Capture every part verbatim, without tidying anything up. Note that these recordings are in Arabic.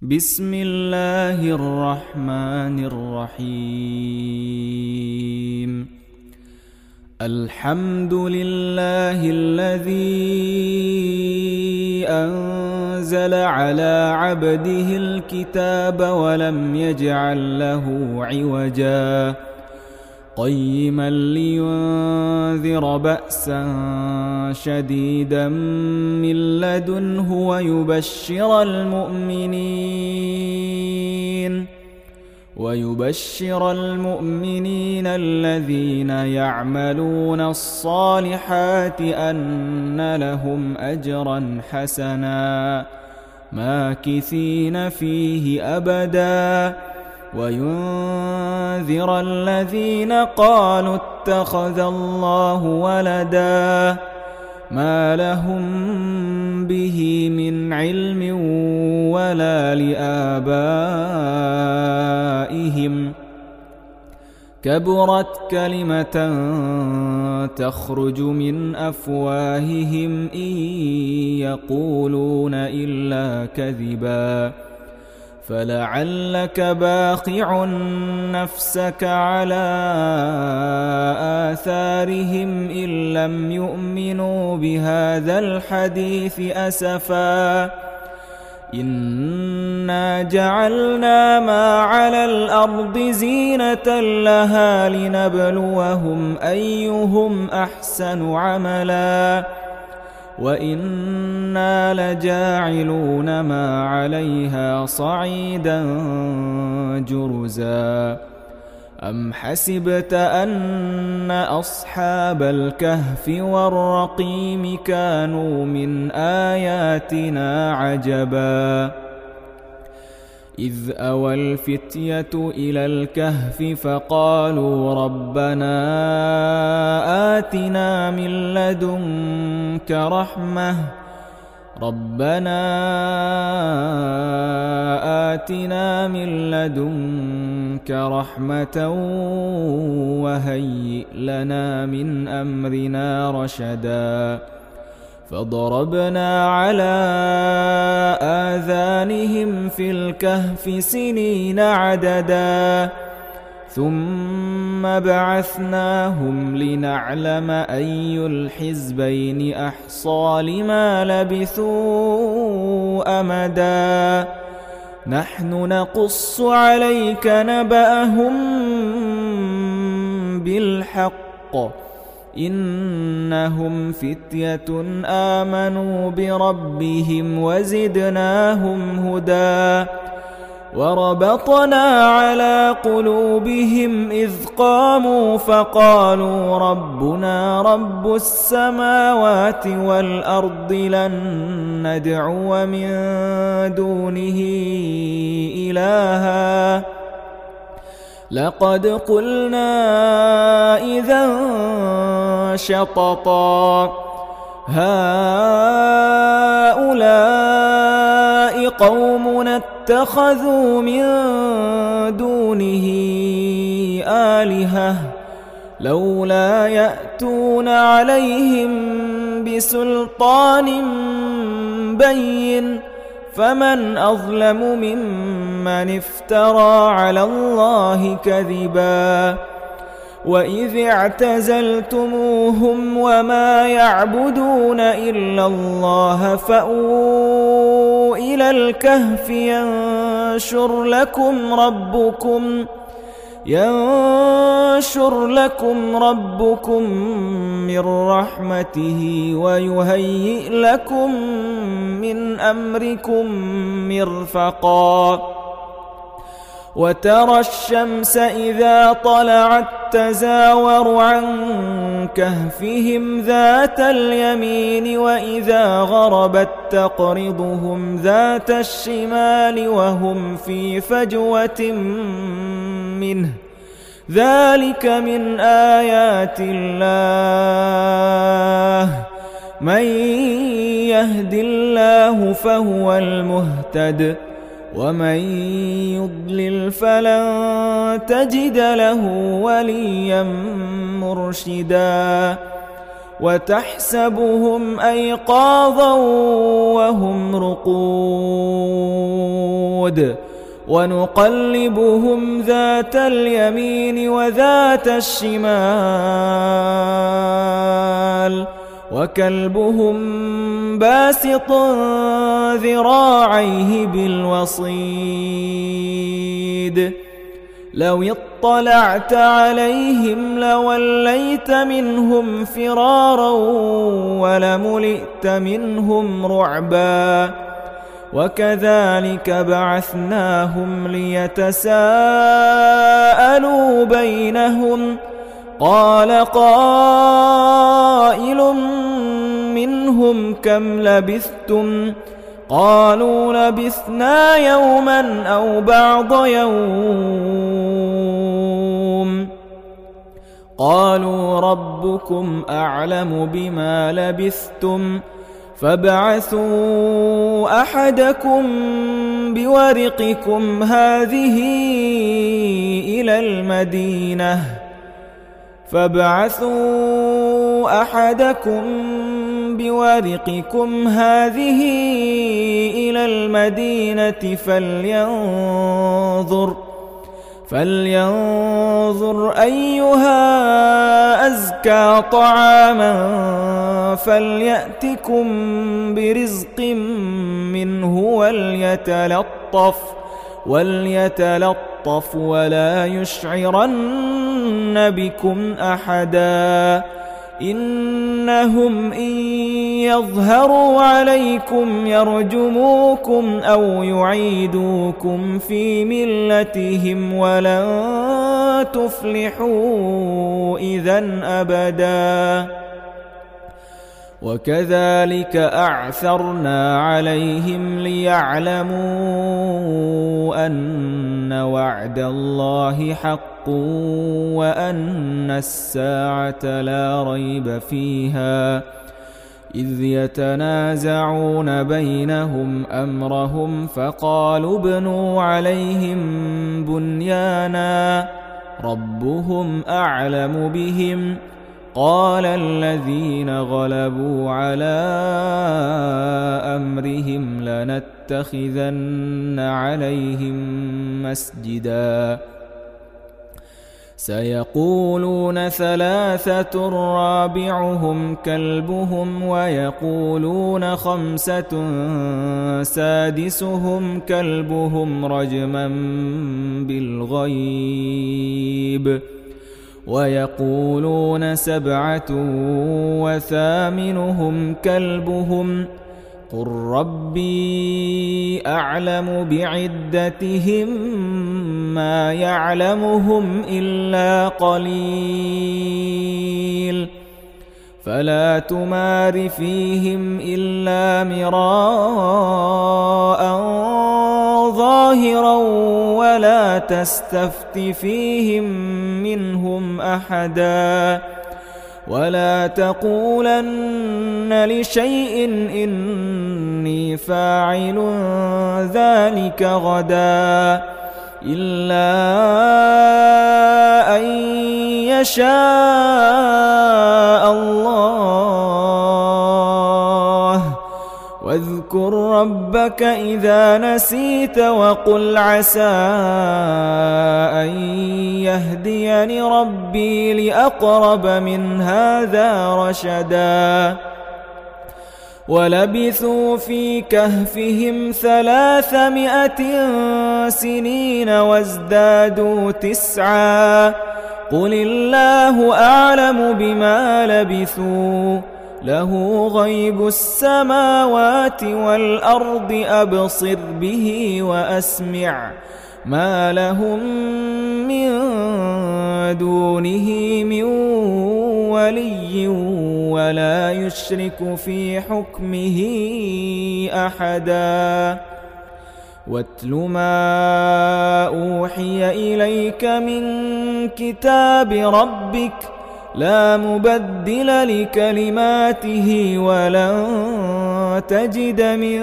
بسم الله الرحمن الرحيم. الحمد لله الذي أنزل على عبده الكتاب ولم يجعل له عوجا قيما لينذر بأسا شديدا من لدنه ويبشر المؤمنين ويبشر المؤمنين الذين يعملون الصالحات أن لهم أجرا حسنا ماكثين فيه أبدا وينذر الذين قالوا اتخذ الله ولدا ما لهم به من علم ولا لآبائهم كبرت كلمة تخرج من أفواههم إن يقولون إلا كذبا فلعلك باخع نفسك على آثارهم إن لم يؤمنوا بهذا الحديث أسفا إنا جعلنا ما على الأرض زينة لها لنبلوهم أيهم أحسن عملا وإنا لجاعلون ما عليها صعيدا جرزا أم حسبت أن أصحاب الكهف والرقيم كانوا من آياتنا عجبا إذ أوى الفتية إلى الكهف فقالوا ربنا آتنا من لدنك رحمة ربنا آتنا من لدنك رحمة وهيئ لنا من أمرنا رشدا فضربنا على آذانهم في الكهف سنين عددا ثم بعثناهم لنعلم أي الحزبين أحصى لما لبثوا أمدا نحن نقص عليك نبأهم بالحق إنهم فتية آمنوا بربهم وزدناهم هدى وربطنا على قلوبهم إذ قاموا فقالوا ربنا رب السماوات والأرض لن ندعو من دونه إلها لقد قلنا إذا شططا هؤلاء قومنا اتخذوا من دونه آلهة لولا يأتون عليهم بسلطان بين فمن أظلم ممن افترى على الله كذبا وإذ اعتزلتموهم وما يعبدون إلا الله فأووا إلى الكهف ينشر لكم ربكم ينشر لكم ربكم من رحمته ويهيئ لكم من أمركم مرفقا وترى الشمس إذا طلعت تزاور عن كهفهم ذات اليمين وإذا غربت تقرضهم ذات الشمال وهم في فجوة منه ذلك من آيات الله من يهد الله فهو المهتد ومن يضلل فلن تجد له وليا مرشدا وتحسبهم أيقاظا وهم رقود وثمود ونقلبهم ذات اليمين وذات الشمال وكلبهم باسط ذراعيه بالوصيد لو اطلعت عليهم لوليت منهم فرارا ولملئت منهم رعبا وكذلك بعثناهم ليتساءلوا بينهم قال قائل منهم كم لبثتم قالوا لبثنا يوما أو بعض يوم قالوا ربكم أعلم بما لبثتم فابعثوا أحدكم بورقكم هذه إلى المدينة فابعثوا أحدكم بورقكم هذه إلى المدينة فلينظر فلينظر أيها أزكى طعاما فليأتكم برزق منه وليتلطف وليتلطف ولا يشعرن بكم أحدا إنهم إن يظهروا عليكم يرجموكم أو يعيدوكم في ملتهم ولن تفلحوا إذن أبدا وكذلك أعثرنا عليهم ليعلموا أن وعد الله حق وأن الساعة لا ريب فيها إذ يتنازعون بينهم أمرهم فقالوا ابنوا عليهم بنيانا ربهم أعلم بهم قال الذين غلبوا على أمرهم لنتخذن عليهم مسجدا سيقولون ثلاثة رابعهم كلبهم ويقولون خمسة سادسهم كلبهم رجما بالغيب ويقولون سبعة وثامنهم كلبهم قل ربي أعلم بعدتهم ما يعلمهم إلا قليل فلا تمار فيهم إلا مراء ظاهرا ولا تستفت فيهم منهم أحدا ولا تقولن لشيء إني فاعل ذلك غدا إلا أن يشاء الله واذكر ربك إذا نسيت وقل عسى أن يهديني ربي لأقرب من هذا رشدا ولبثوا في كهفهم ثلاثمائة سنين وازدادوا تسعا قل الله أعلم بما لبثوا له غيب السماوات والأرض أبصر به وأسمع ما لهم من دونه من ولي ولا يشرك في حكمه أحدا واتل ما أوحي إليك من كتاب ربك لا مبدل لكلماته ولن تجد من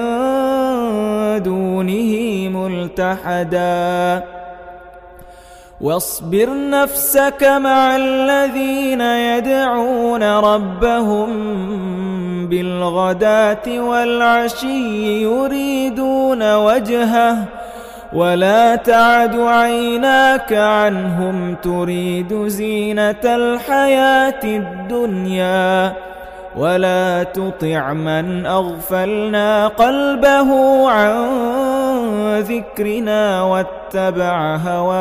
دونه ملتحدا واصبر نفسك مع الذين يدعون ربهم بالغداة والعشي يريدون وجهه ولا تعد عيناك عنهم تريد زينة الحياة الدنيا ولا تطع من أغفلنا قلبه عن ذكرنا واتبع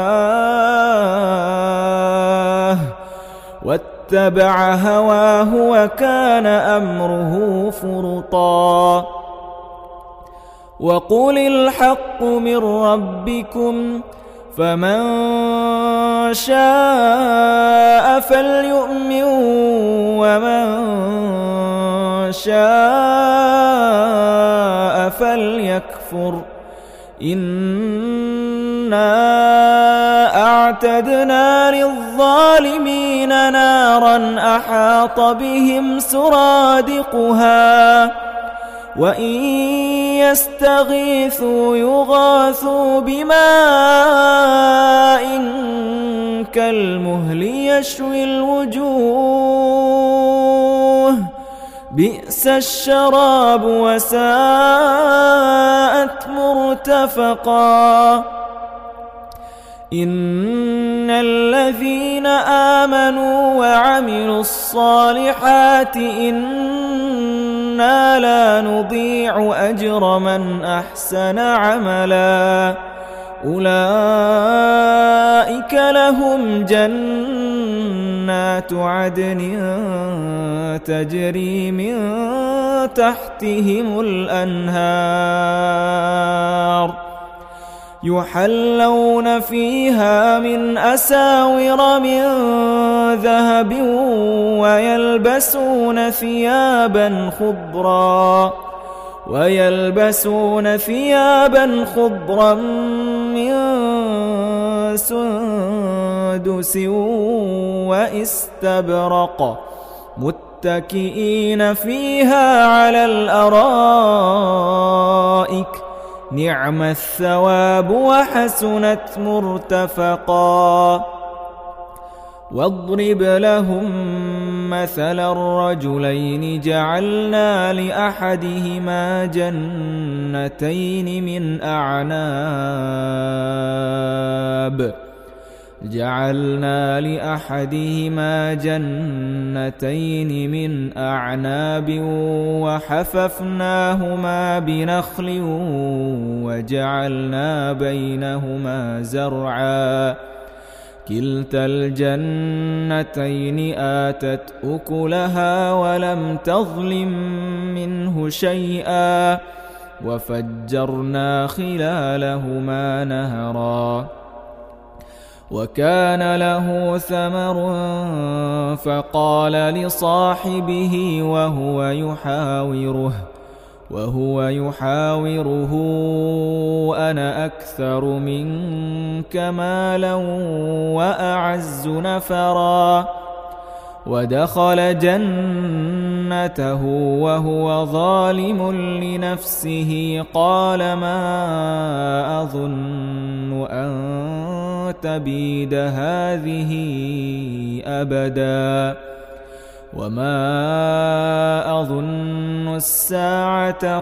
هواه واتبع هواه وكان أمره فرطا وقل الحق من ربكم فمن شاء فليؤمن ومن شاء فليكفر إنا أعتدنا للظالمين نارا أحاط بهم سرادقها وإن يستغيثوا يغاثوا بماء كالمهل يشوي الوجوه بئس الشراب وساءت مرتفقا إن الذين آمنوا وعملوا الصالحات إنا لا نضيع أجر من أحسن عملا أولئك لهم جنات عدن تجري من تحتهم الأنهار يحلون فيها من أساور من ذهب ويلبسون ثيابا خضرا ويلبسون ثيابا خضرا من سندس واستبرق متكئين فيها على الأرائك نعم الثواب وحسنت مرتفقا واضرب لهم مثل الرجلين جعلنا لأحدهما جنتين من أعناب جعلنا لأحدهما جنتين من أعناب وحففناهما بنخل وجعلنا بينهما زرعا كلتا الجنتين آتت أكلها ولم تظلم منه شيئا وفجرنا خلالهما نهرا وكان له ثمر فقال لصاحبه وهو يحاوره وهو يحاوره أنا أكثر منك مالا وأعز نفرا ودخل جنته وهو ظالم لنفسه قال ما أظن أن تبيد هذه أبدا وما أظن الساعة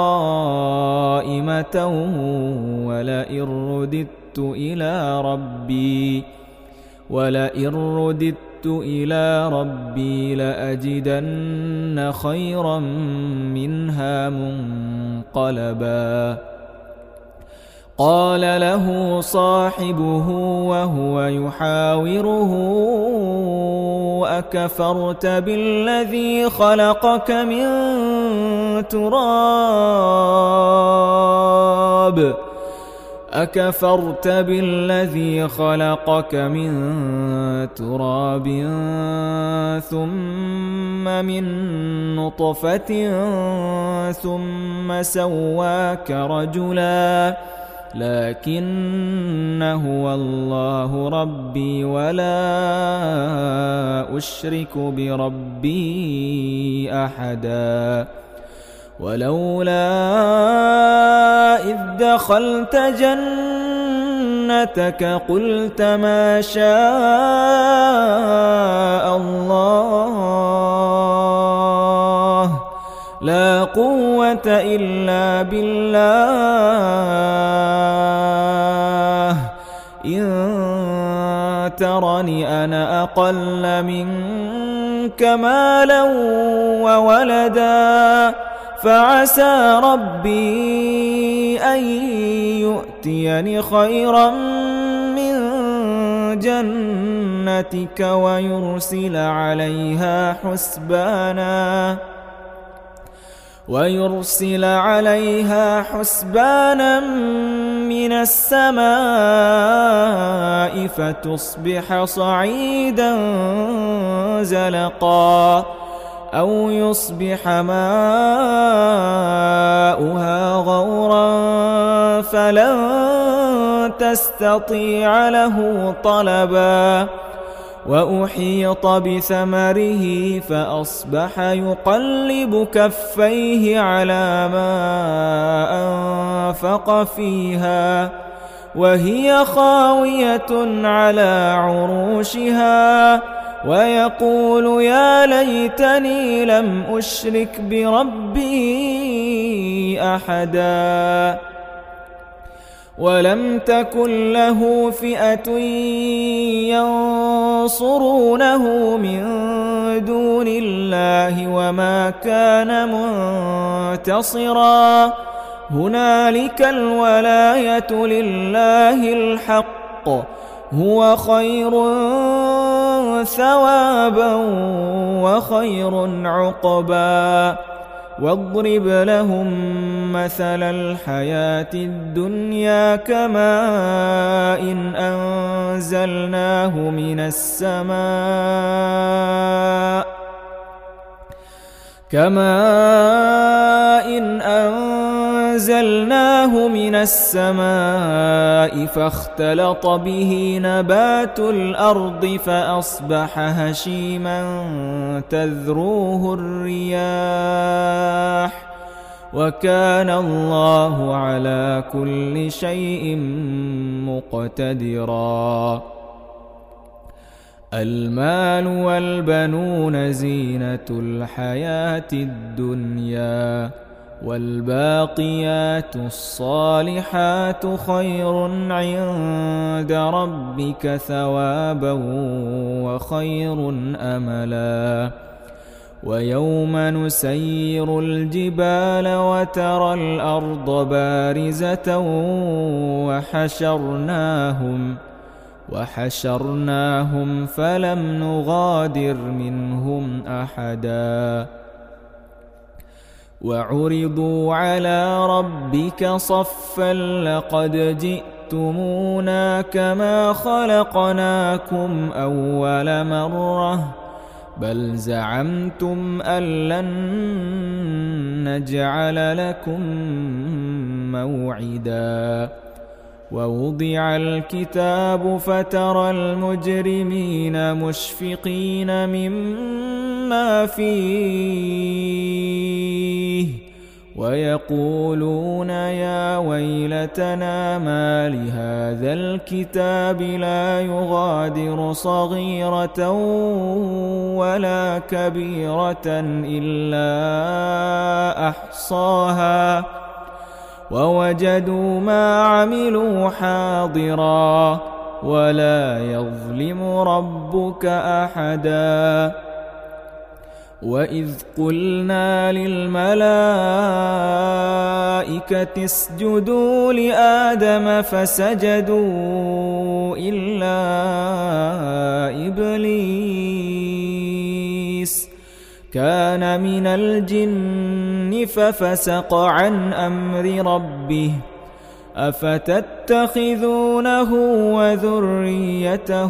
قائمة ولئن رددت إلى ربي ولئن رددت إلى ربي لأجدن خيرا منها منقلبا قال له صاحبه وهو يحاوره أكفرت بالذي خلقك من تراب أكفرت بالذي خلقك من تراب ثم من نطفة ثم سواك رجلا لكن هو الله ربي ولا أشرك بربي أحدا ولولا إذ دخلت جنتك قلت ما شاء الله لا قوة إلا بالله ترني أنا أقل منك مالا وولدا فعسى ربي أن يؤتيني خيرا من جنتك ويرسل عليها حسبانا ويرسل عليها حسبانا من السماء فتصبح صعيدا زلقا أو يصبح ماؤها غورا فلن تستطيع له طلبا وأحيط بثمره فأصبح يقلب كفيه على ما أنفق فيها وهي خاوية على عروشها ويقول يا ليتني لم أشرك بربي أحدا ولم تكن له فئة ينصرونه من دون الله وما كان منتصرا هنالك الولاية لله الحق هو خير ثوابا وخير عقبا واضرب لهم مثل الحياة الدنيا كماء إن أنزلناه من السماء كماء إن أنزلناه من السماء فاختلط به نبات الأرض فأصبح هشيما تذروه الرياح وكان الله على كل شيء مقتدرا المال والبنون زينة الحياة الدنيا والباقيات الصالحات خير عند ربك ثوابا وخير أملا ويوم نسير الجبال وترى الأرض بارزة وحشرناهم وحشرناهم فلم نغادر منهم أحدا وعرضوا على ربك صفا لقد جئتمونا كما خلقناكم أول مرة بل زعمتم أن لن نجعل لكم موعدا ووضع الكتاب فترى المجرمين مشفقين مما فيه ويقولون يا ويلتنا ما لهذا الكتاب لا يغادر صغيرة ولا كبيرة إلا أحصاها ووجدوا ما عملوا حاضرا ولا يظلم ربك أحدا وإذ قلنا للملائكة اسجدوا لآدم فسجدوا إلا إبليس كان من الجن ففسق عن أمر ربه أفتتخذونه وذريته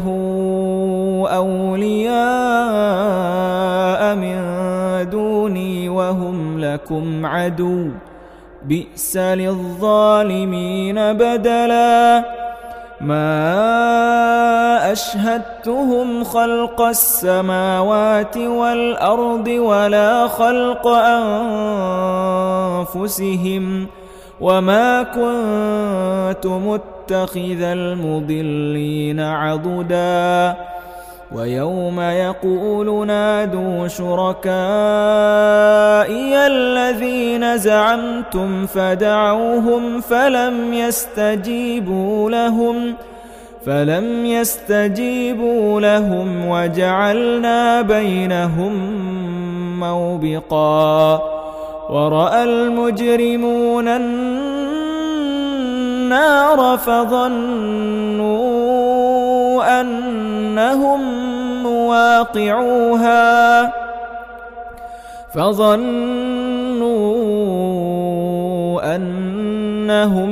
أولياء من دوني وهم لكم عدو بئس للظالمين بدلا ما أشهدتهم خلق السماوات والأرض ولا خلق أنفسهم وما كنت متخذ المضلين عضدا ويوم يقول نادوا شركائي الذين زعمتم فدعوهم فلم يستجيبوا لهم فلم يستجيبوا لهم وجعلنا بينهم موبقا ورأى المجرمون النار فظنوا أنهم مواقعوها فظنوا أنهم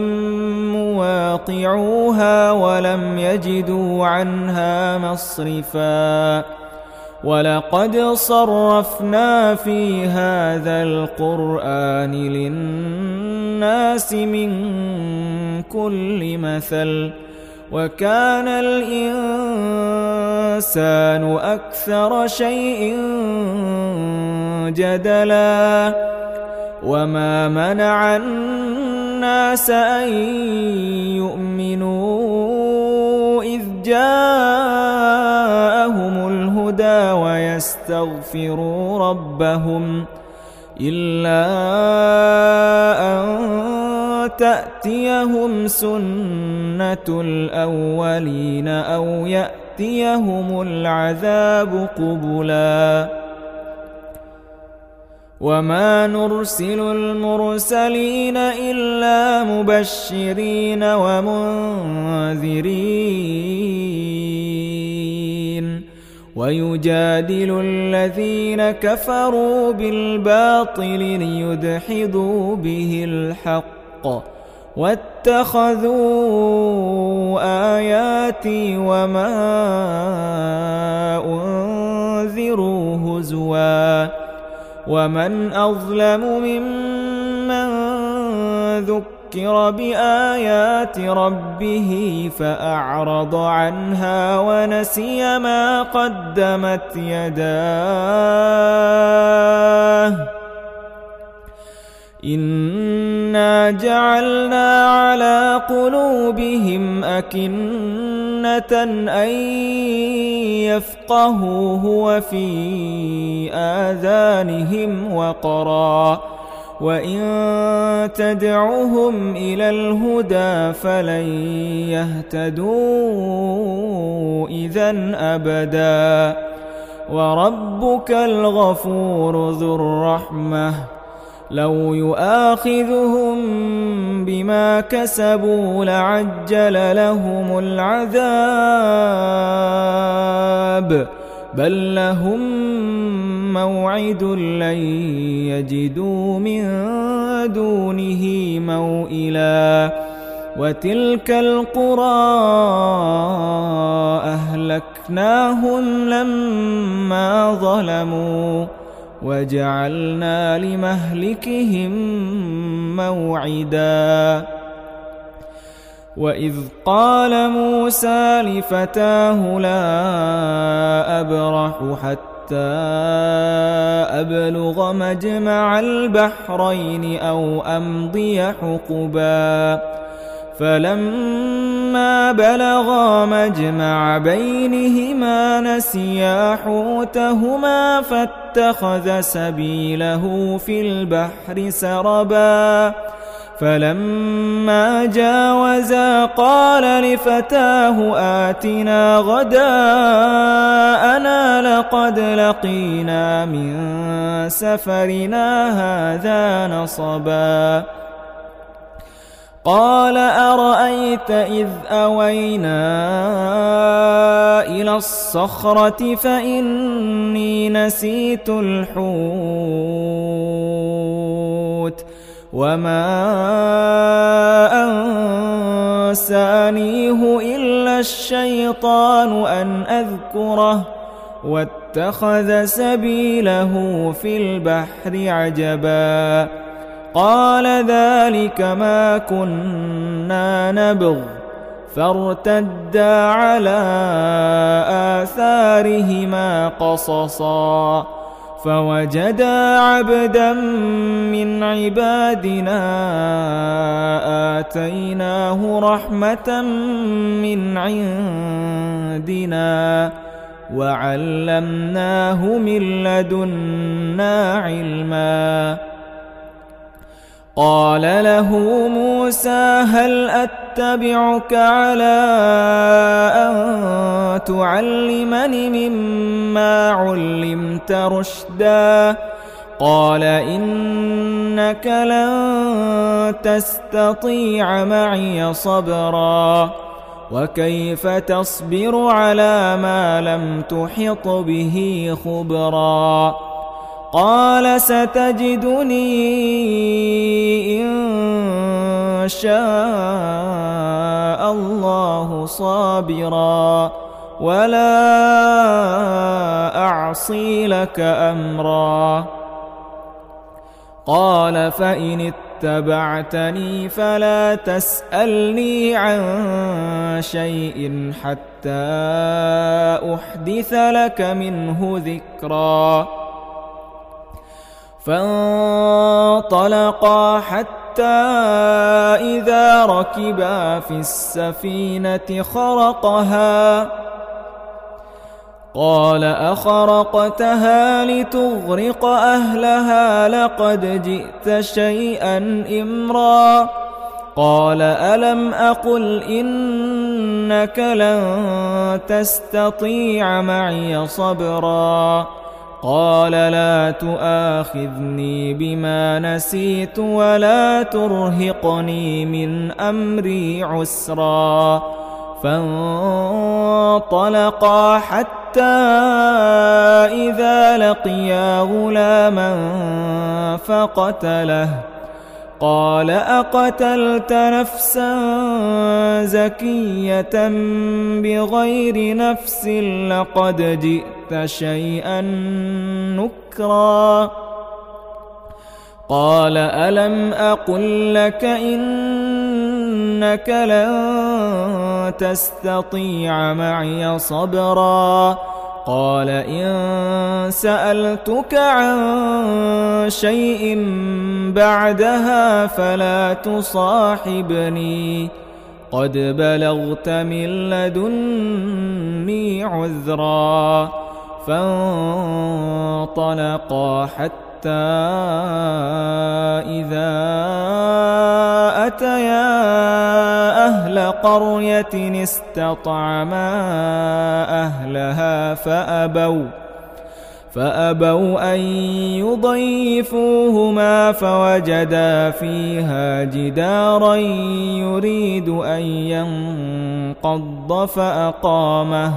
مواقعوها ولم يجدوا عنها مصرفا ولقد صرفنا في هذا القرآن للناس من كل مثل وكان الإنسان أكثر شيء جدلا وما منع الناس أن يؤمنوا إذ جاءهم الهدى ويستغفروا ربهم إلا أن تأتيهم سنة الأولين أو يأتيهم العذاب قبلا وما نرسل المرسلين إلا مبشرين ومنذرين ويجادل الذين كفروا بالباطل ليدحضوا به الحق واتخذوا آياتي وما أنذروا هزوا ومن أظلم ممن ذكر بآيات ربه فأعرض عنها ونسي ما قدمت يداه إنا جعلنا على قلوبهم أكنة أن يفقهوه وفي آذانهم وقرا وإن تدعوهم إلى الهدى فلن يهتدوا إذن أبدا وربك الغفور ذو الرحمة لو يؤاخذهم بما كسبوا لعجل لهم العذاب بل لهم موعد لن يجدوا من دونه موئلا وتلك القرى أهلكناهم لما ظلموا وجعلنا لمهلكهم موعدا وإذ قال موسى لفتاه لا أبرح حتى أبلغ مجمع البحرين أو أمضي حقبا فلما بلغا مجمع بينهما نسيا حوتهما فاتخذ سبيله في البحر سربا فلما جاوزا قال لفتاه آتنا غداءنا لقد لقينا من سفرنا هذا نصبا قال أرأيت إذ أوينا إلى الصخرة فإني نسيت الحوت وما أنسانيه إلا الشيطان أن أذكره واتخذ سبيله في البحر عجبا قال ذلك ما كنا نبغ فارتدا على آثارهما قصصا فوجدا عبدا من عبادنا آتيناه رحمة من عندنا وعلمناه من لدنا علما قال له موسى هل أتبعك على أن تعلمني مما علمت رشدا قال إنك لن تستطيع معي صبرا وكيف تصبر على ما لم تحط به خبرا قال ستجدني إن شاء الله صابرا ولا أعصي لك أمرا قال فإن اتبعتني فلا تسألني عن شيء حتى أحدث لك منه ذكرا فانطلقا حتى إذا ركبا في السفينة خرقها قال أخرقتها لتغرق أهلها لقد جئت شيئا إمرا قال ألم أقل إنك لن تستطيع معي صبرا قال لا تؤاخذني بما نسيت ولا ترهقني من أمري عسرا فانطلقا حتى إذا لقيا غلاما فقتله قال أقتلت نفسا زكية بغير نفس لقد جئت شيئا نكرا قال ألم أقل لك إنك لن تستطيع معي صبرا قال إن سألتك عن شيء بعدها فلا تصاحبني قد بلغت من لدني عذرا فانطلقا حتى إذا أتيا أهل قرية استطعما أهلها فأبوا فأبوا أن يضيفوهما فوجدا فيها جدارا يريد أن ينقض فأقامه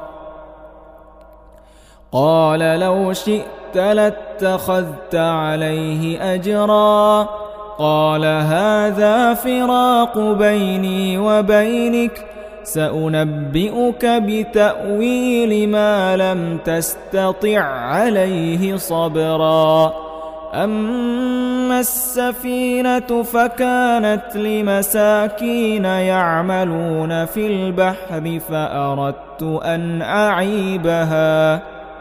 قال لو شئت لاتخذت عليه أجرا قال هذا فراق بيني وبينك سأنبئك بتأويل ما لم تستطع عليه صبرا أما السفينة فكانت لمساكين يعملون في البحر فأردت أن أعيبها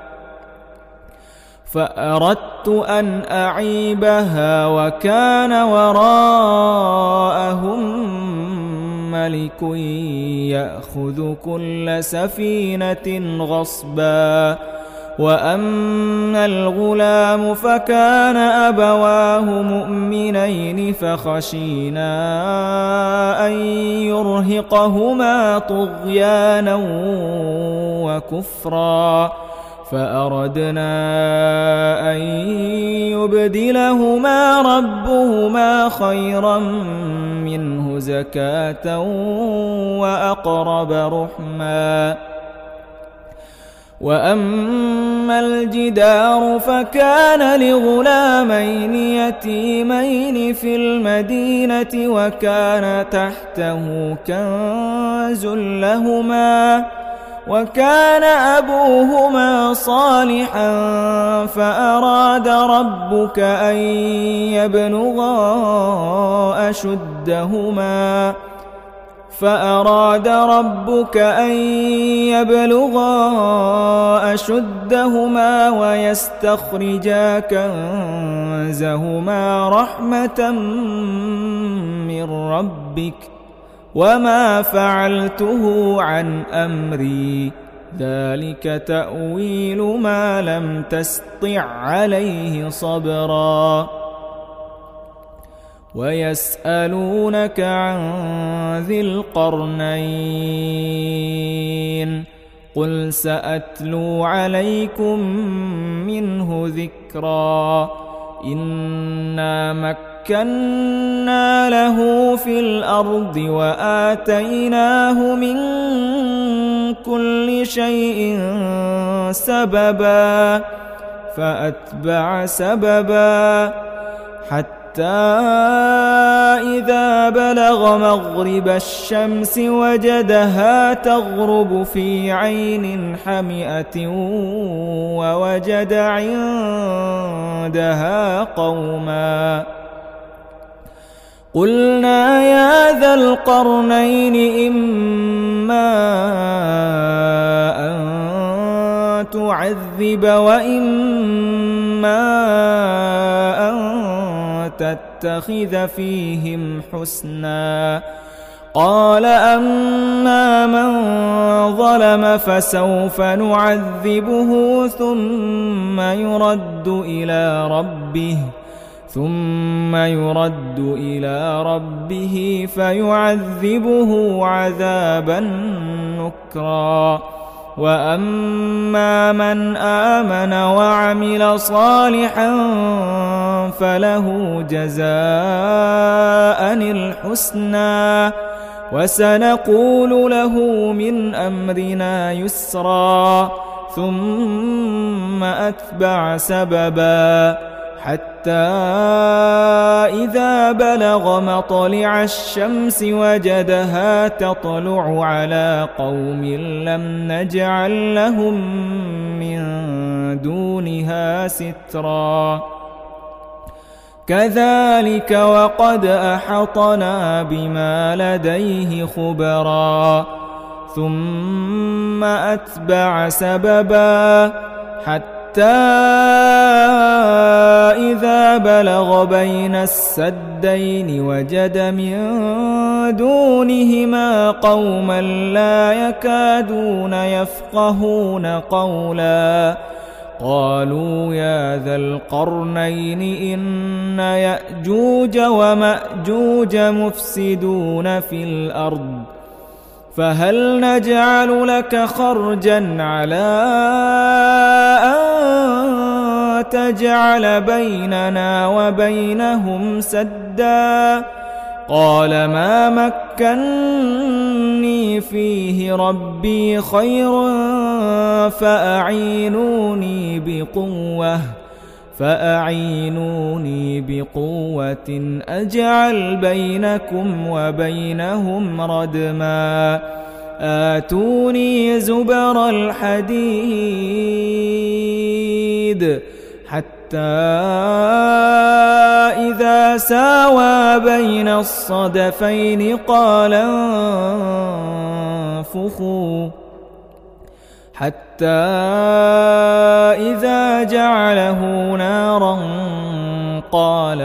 فأردت أن أعيبها وكان وراءهم ملك يأخذ كل سفينة غصبا وأما الغلام فكان أبواه مؤمنين فخشينا أن يرهقهما طغيانا وكفرا فأردنا أن يبدلهما ربهما خيرا منه زكاة وأقرب رحما وأما الجدار فكان لغلامين يتيمين في المدينة وكان تحته كنز لهما وكان أبوهما صالحا فأراد ربك أن يبلغا أشدهما فأراد ربك أن يبلغا أشدهما ويستخرجا كنزهما رحمة من ربك وما فعلته عن أمري ذلك تأويل ما لم تسطع عليه صبرا ويسألونك عن ذي القرنين قل سأتلو عليكم منه ذكرا إنا مكنا له في الأرض وآتيناه من كل شيء سببا فأتبع سببا حتى إذا بلغ مغرب الشمس وجدها تغرب في عين حمئة ووجد عندها قوما قلنا يا ذا القرنين إما أن تعذب وإما أن تتخذ فيهم حسنا قال أما من ظلم فسوف نعذبه ثم يرد إلى ربه ثم يرد إلى ربه فيعذبه عذابا نكرا وأما من آمن وعمل صالحا فله جزاء الحسنى وسنقول له من أمرنا يسرا ثم أتبع سببا حتى إذا بلغ مطلع الشمس وجدها تطلع على قوم لم نجعل لهم من دونها سترا كذلك وقد أحطنا بما لديه خبرا ثم أتبع سببا حتى حتى إذا بلغ بين السدين وجد من دونهما قوما لا يكادون يفقهون قولا قالوا يا ذا القرنين إن يأجوج ومأجوج مفسدون في الأرض فهل نجعل لك خرجا على أن تجعل بيننا وبينهم سدا قال ما مكني فيه ربي خير فأعينوني بقوة فأعينوني بقوة أجعل بينكم وبينهم ردما آتوني زبر الحديد حتى إذا ساوى بين الصدفين قال انفخوا حتى إذا جعله نارا قال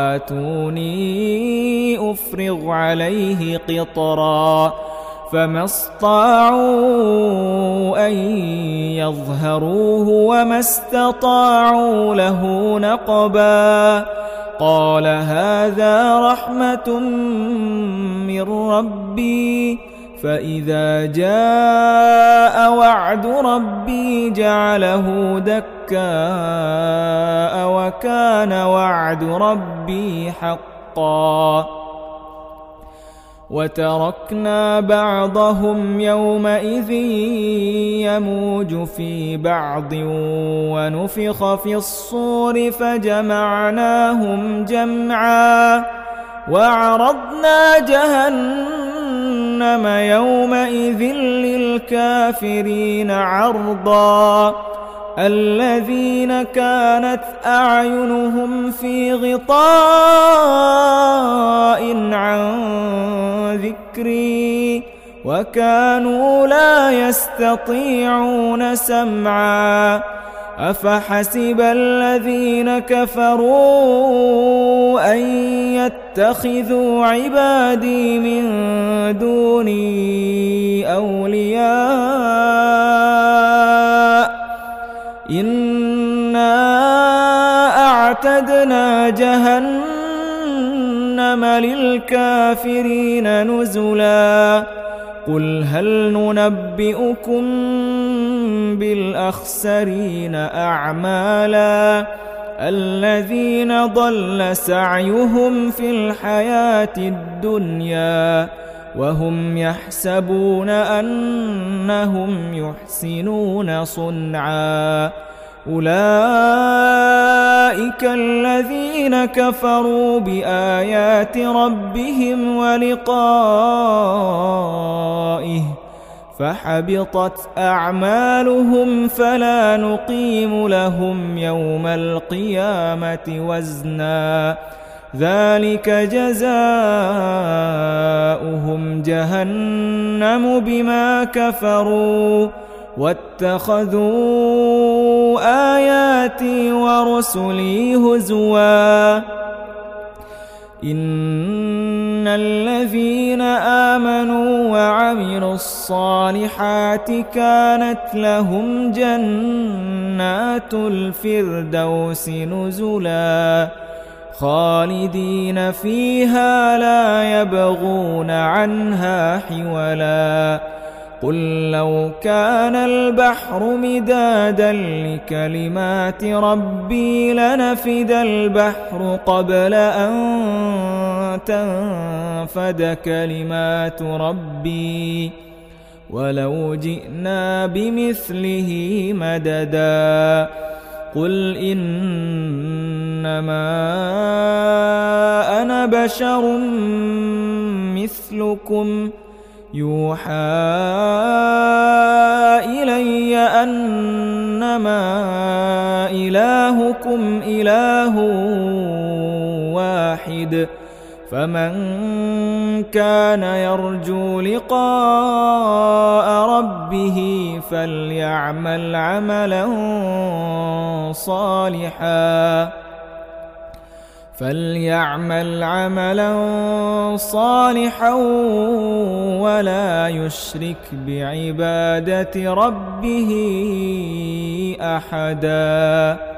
آتوني أفرغ عليه قطرا فما استطاعوا أن يظهروه وما استطاعوا له نقبا قال هذا رحمة من ربي فإذا جاء وعد ربي جعله دكاء وكان وعد ربي حقا وتركنا بعضهم يومئذ يموج في بعض ونفخ في الصور فجمعناهم جمعا وعرضنا جهنم يومئذ للكافرين عرضا الذين كانت أعينهم في غطاء عن ذكري وكانوا لا يستطيعون سمعا أفحسب الذين كفروا أن يتخذوا عبادي من دوني أولياء إنا أعتدنا جهنم للكافرين نزلا قل هل ننبئكم بالأخسرين أعمالا الذين ضل سعيهم في الحياة الدنيا وهم يحسبون أنهم يحسنون صنعا أولئك الذين كفروا بآيات ربهم ولقائه فحبطت أعمالهم فلا نقيم لهم يوم القيامة وزنا ذلك جزاؤهم جهنم بما كفروا واتخذوا آياتي ورسلي هزوا إن الذين آمنوا وعملوا الصالحات كانت لهم جنات الفردوس نزلا خالدين فيها لا يبغون عنها حولا قل لو كان البحر مدادا لكلمات ربي لنفد البحر قبل أن تنفد كلمات ربي ولو جئنا بمثله مددا قل إنما أنا بشر مثلكم يوحى إلي أنما إلهكم إله واحد فمن كان يرجو لقاء ربه فليعمل عملا صالحا فليعمل عملا صالحا ولا يشرك بعبادة ربه أحدا.